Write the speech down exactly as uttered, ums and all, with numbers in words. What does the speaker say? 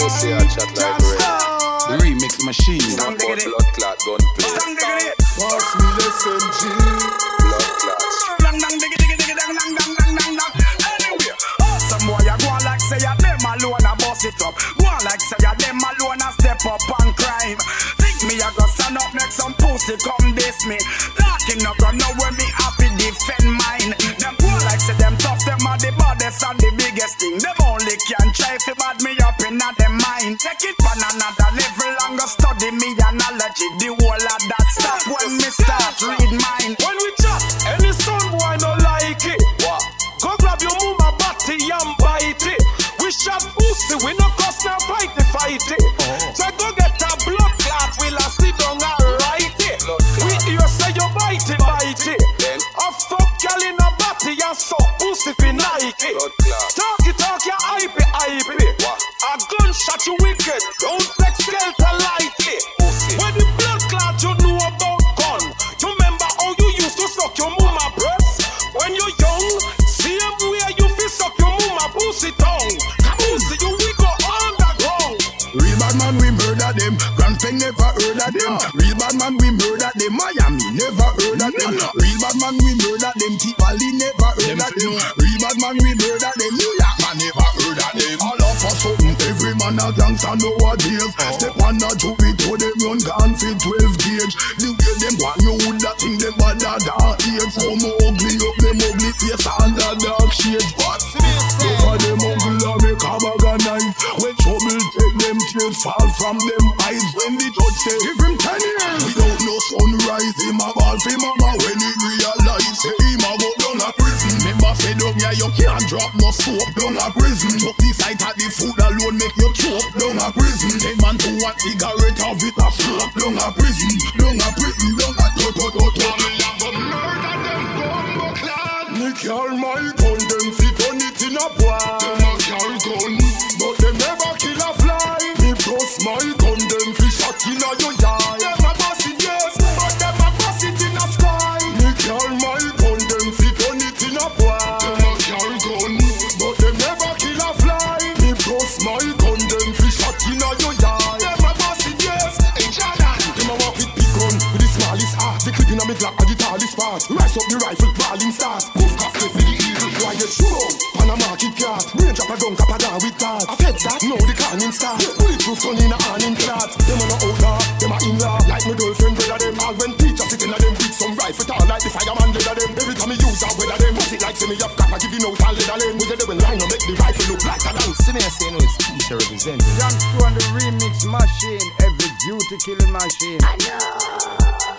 pussy a chat like rain. The remix machine. Not about blood clot gunplay. Pass me the S M G. Blood clots. Anyway, oh, some boy a go on like say ya them alone a bust it up. Go on like say ya them alone a step up on crime. Think me a go stand up make some pussy come diss me. Talking no go know where me happy defend mine. Them go on like say them tough, them are the baddest and the biggest thing. Them only can try to bad me up in a them mind. Take it on another level and go study me analogy. The whole of that stop when me start read mine. When we chat, any son boy no like it. What? Go grab your mama body and bite it. We shot pussy, we no cuss now fight the fight it. Oh. So go get a blood clot, we'll a sit down and write it. We hear say you bite it, bite it. Then? A fuck girl in a body and suck pussy fi Nike. Blood clot. Talk it, talk ya hype it, hype it. What? A gunshot you wicked, don't take skelter lightly. Pussy. When the blood clot you know about gun. You remember how you used to suck your mama breast? When you're young, same way you fi suck your mama pussy tongue. Pussy you we go underground. Real bad man we murder them. Grand Pen never heard of them. Real bad man we murder them. Miami never heard of them. Real bad man we murder them. Tivoli never heard of them. Real bad man we murder them. New York man never heard of them. All of a sudden every man a gangster nowadays. Step on a two it to them run gun for twelve gauge. The way them want you would that thing them bad a dark age. Some ugly up them ugly face under dark shade. What? Look at them ugly and make a bag of knife. When trouble take them tears fall from them eyes. When the judge say give him ten years without no sunrise, him a ball for mama. When he realize say him a go down a prison. Remember say down here you can't drop no soap down a prison. Just the sight of the food alone make you choke down a prison. Them man to one cigarette of it a smoke down a prison. Down a prison, down a to to to to. Murder them bomb clad. Me carry my gun, them fit on it in a boy. Them a carry gun, but them never kill a fly. Me bust my gun, them fi shot in a your yard. Them a bust it yes, but them a bust it in a sky. Me carry my gun, them fit on it in a boy. Them a carry gun, but them never kill a fly. Me bust my gun, them fi shot in a your yard. Them a bust it yes, hey Jordan. Them a walk with big gun, with the smallest heart. The clip in a me Glock and the tallest part. Rise up the rifle, crawling start. Move cocktail for the evil. Why you shoot on? Panama kid cat. Rain drop a gun, cap a down with card. I fed that, now the canning start. Bulletproof gun in a hand in clot. Them a no outlaw, them a in-law. Like my girlfriend, brother them. All when teachers sitting at them with some rifle tall. Like the fireman, leather them. Every time me use a weather them. Pass it like say me have cap, I give you no tall leather them. With the devil line, I make the rifle look like a dance. See me I say no, it's teacher representing. Young Stu on the remix machine, every duty killing machine. I know.